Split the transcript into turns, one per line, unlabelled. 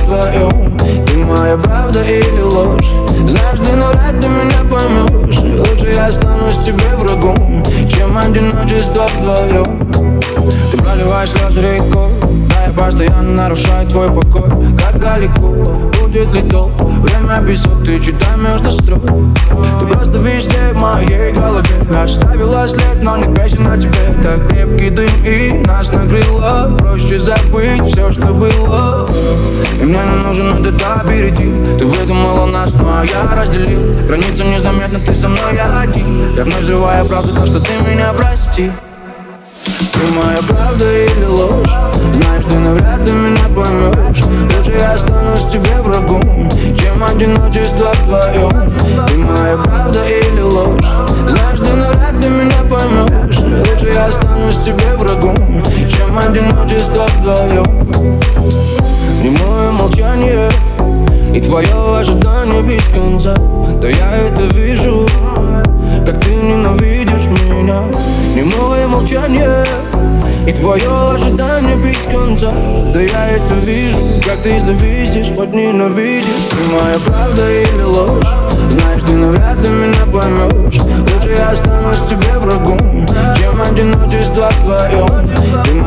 вдвоем. Ты моя правда или ложь? Знаешь, ты навряд ли меня поймешь. Лучше я останусь тебе врагом, чем одиночество вдвоем. Ты проливаешь слезы рекой, да я постоянно нарушаю твой покой. Как далеко, будет ли долг? Время песок, ты читай между строк. Ты просто везде в моей голове. Оставила след, но не песен на тебе. Так крепкий дым и нас накрыло. Проще забыть все, что было. И мне не нужен этот аперитив. Ты выдумала нас, ну а я разделил. Границу незаметно, ты со мной, я один. Я вновь взрываю правду, то, что ты меня прости. Ты моя правда или ложь? Знаешь, ты навряд ли меня поймешь. Лучше я останусь тебе врагом, чем одиночество вдвоем. Ты моя правда или ложь? Знаешь, ты навряд ли меня поймешь. Лучше я останусь тебе врагом, чем одиночество вдвоем. Немое молчание и твое ожидание без конца. Да я это вижу, как ты ненавидишь меня. Немое молчание и твое ожидание без конца. Да я это вижу, как ты зависишь, хоть ненавидишь. Ты моя правда или ложь? Знаешь, ты навряд ли меня поймешь. Лучше я останусь тебе врагом, чем одиночество вдвоем. Ты